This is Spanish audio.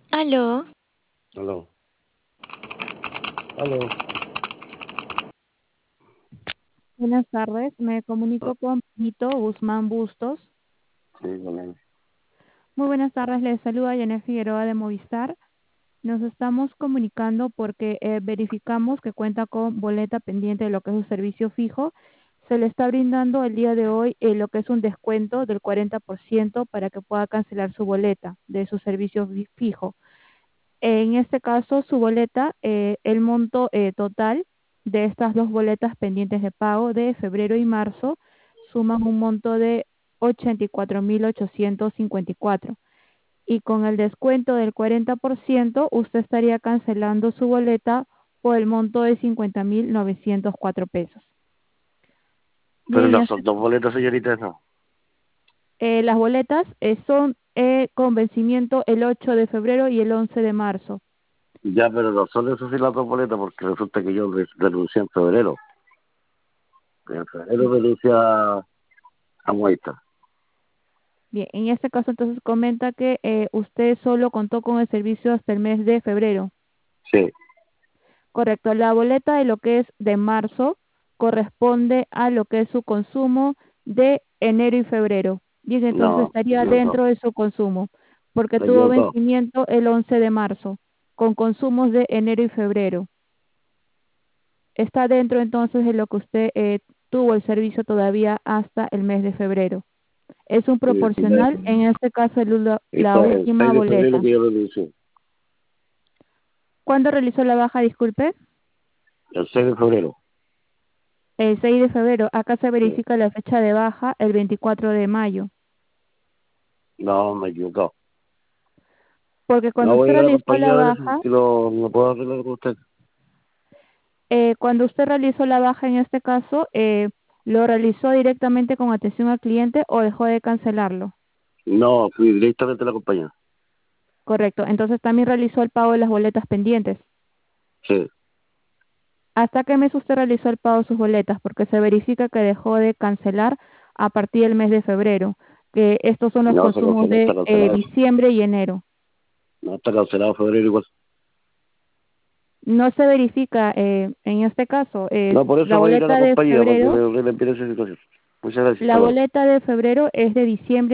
Aló, Aló, aló. Buenas tardes, me Ah, comunico con Benito Guzmán Bustos. sí, con él. Muy buenas tardes, les saluda Janet Figueroa de Movistar. Nos estamos comunicando porque verificamos que cuenta con boleta pendiente de lo que es un servicio fijo. Se le está brindando el día de hoy lo que es un descuento del 40% para que pueda cancelar su boleta de su servicio fijo. En este caso, su boleta, el monto total de estas dos boletas pendientes de pago de febrero y marzo suman un monto de 84.854. Y con el descuento del 40%, usted estaría cancelando su boleta por el monto de 50.904 pesos. Pero Bien, las son dos boletas, señorita, no. las boletas son con vencimiento el 8 de febrero y el 11 de marzo. Ya, pero no son esas sí las dos boletas porque resulta que yo renuncié en febrero. En febrero renuncié a Muestra. Bien, en este caso entonces comenta que usted solo contó con el servicio hasta el mes de febrero. Sí, Correcto, la boleta de lo que es de marzo corresponde a lo que es su consumo de enero y febrero. Bien, entonces no, estaría equivocado. dentro de su consumo, porque Está tuvo equivocado. vencimiento el 11 de marzo, con consumos de enero y febrero. Está dentro entonces de lo que usted tuvo el servicio todavía hasta el mes de febrero. Es un Sí, proporcional, en este caso la está el última 6 de febrero boleta. que yo renuncié. ¿Cuándo realizó la baja? Disculpe. El 6 de febrero. El 6 de febrero. Acá se Sí. verifica la fecha de baja el 24 de mayo. No, me he equivocado. Porque cuando No voy usted a ir a la realizó la compañía a ver baja, si lo puedo arreglar con usted. cuando usted realizó la baja en este caso, ¿lo realizó directamente con atención al cliente o dejó de cancelarlo? No, fui directamente a la compañía. Correcto. Entonces también realizó el pago de las boletas pendientes. Sí. ¿Hasta qué mes usted realizó el pago de sus boletas? Porque se verifica que dejó de cancelar a partir del mes de febrero, que estos son los No, consumos está de cancelado eso. diciembre y enero. No, está cancelado febrero igual. No se verifica en este caso, No, por eso la voy a ir a la boleta de compañía para que febrero, le envíen esa situación. Muchas gracias, hasta la luego. boleta de febrero es de diciembre